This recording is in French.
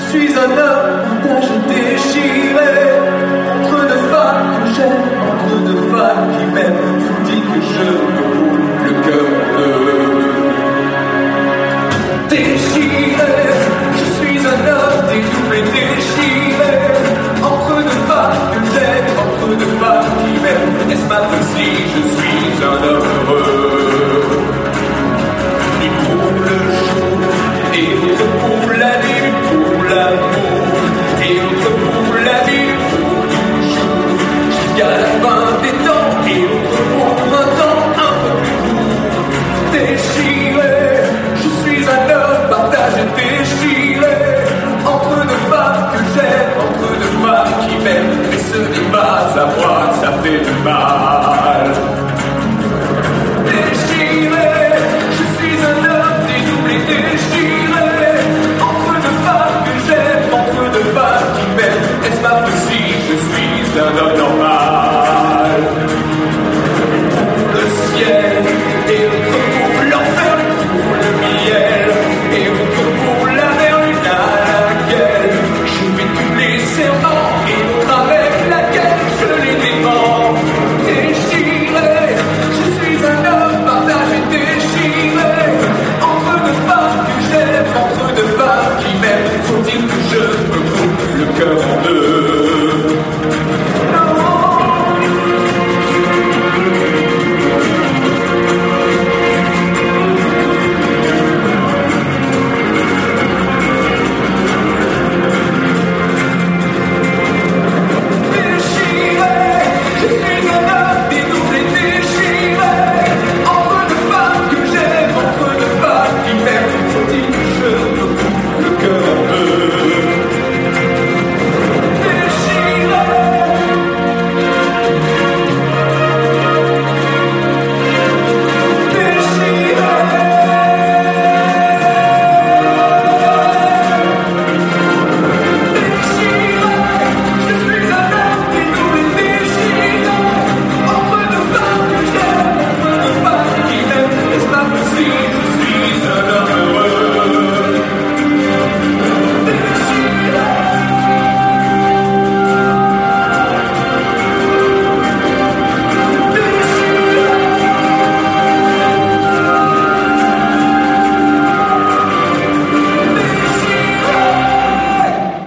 Je suis un homme partagé, déchiré, entre deux femmes que j'aime, entre deux femmes qui m'aiment. Faut-il que je me roule le cœur déchiré? Je suis un homme dédoublé, déchiré, entre deux femmes que j'aime, entre deux femmes qui m'aiment. Est-ce maintenant si je suis un homme heureux? Et pour le jour, et autre pour la nuit, pour l'amour, et autre pour la vie, pour toujours, jusqu'à la fin des temps, et autre pour un temps un peu plus court. Déchiré, je suis un homme partagé, déchiré, entre deux femmes que j'aime, entre deux femmes qui m'aiment, mais ce n'est pas à moi que ça fait du mal.